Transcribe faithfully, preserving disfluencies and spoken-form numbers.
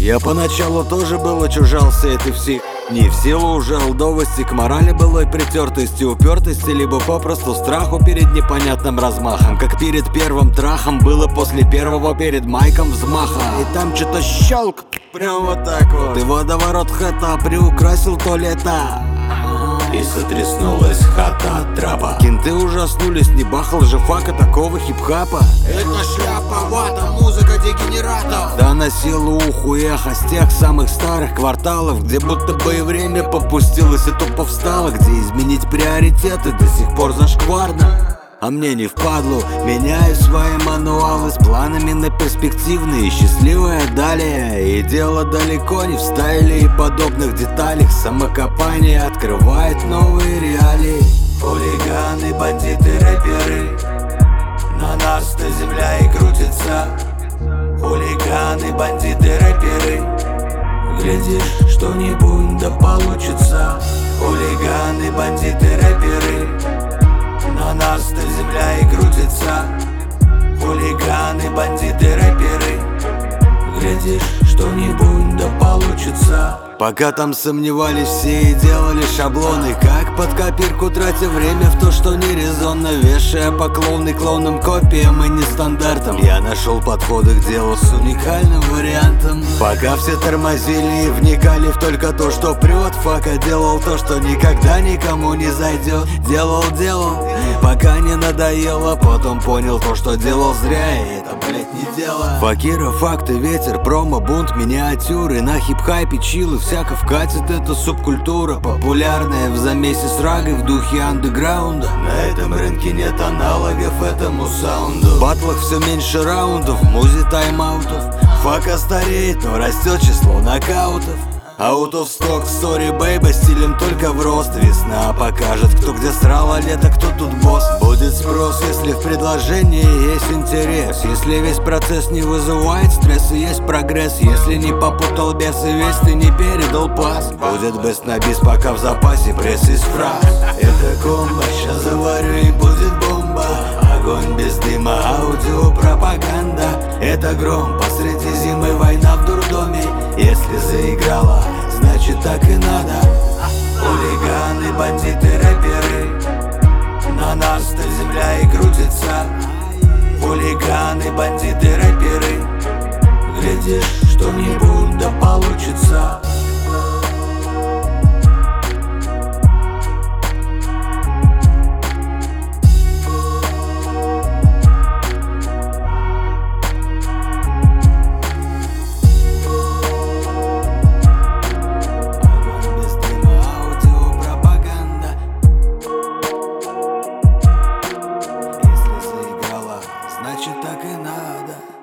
Я поначалу тоже был отчужался этой всей не в силу уже лдовости, к морали былой притертости, упертости, либо попросту страху перед непонятным размахом. Как перед первым трахом было после первого перед майком взмаха. И там что-то щелк, прям вот так вот. И водоворот хэта приукрасил то лето. И сотряснулась хата от трапа. Кенты ужаснулись, не бахал же фака такого хип-хапа. Это шляпа, вата, музыка дегенератов. Да носила уху эхо с тех самых старых кварталов, где будто бы и время попустилось и тупо встало, где изменить приоритеты до сих пор зашкварно. А мне не впадлу, меняю свои мануалы с планами на перспективные и счастливое далее. И дело далеко не в стайле и подобных деталях. Самокопание открывает новые реалии. Хулиганы, бандиты, рэперы, на нас-то земля и крутится. Хулиганы, бандиты, рэперы, глядишь, что-нибудь да получится. Хулиганы, бандиты, рэперы, на нас-то земля и крутится. Хулиганы, бандиты, рэперы, глядишь, что-нибудь да получится. Пока там сомневались все и делали шаблоны, как под копирку, тратя время в то, что нерезонно, вешая поклоны клоунным копиям и нестандартам. Я нашел подходы к делу с уникальным вариантом. Пока все тормозили и вникали в только то, что прет, фака делал то, что никогда никому не зайдет. Делал, делал, пока не надоело, потом понял то, что делал зря, и это, блять, не дело. Факира, факты, ветер, промо, бунт, миниатюры, на хип-хайпе чилы, всяко вкатит эта субкультура, популярная в замесе с рагой в духе андеграунда. На этом рынке нет аналогов этому саунду. В батлах все меньше раундов, в музе тайм-аутов. Фака стареет, но растет число нокаутов. Out of stock, sorry, baby, стилем только в рост. Весна покажет, кто где срал, а лето кто тут босс. Будет спрос, если в предложении есть интерес. Если весь процесс не вызывает стресс и есть прогресс. Если не попутал бес и весь ты не передал пас. Будет бест на бис, пока в запасе пресс из фраз. Это комбо, щас заварю и будет бомба. Огонь без дыма, аудио, пропаганда. Это гром, посреди зимы война в дурдоме. Если заиграла, значит так и надо. Хулиганы, бандиты, рэперы, на нас-то земля и крутится. Хулиганы, бандиты, рэперы, глядишь, что-нибудь да получится. Значит так и надо.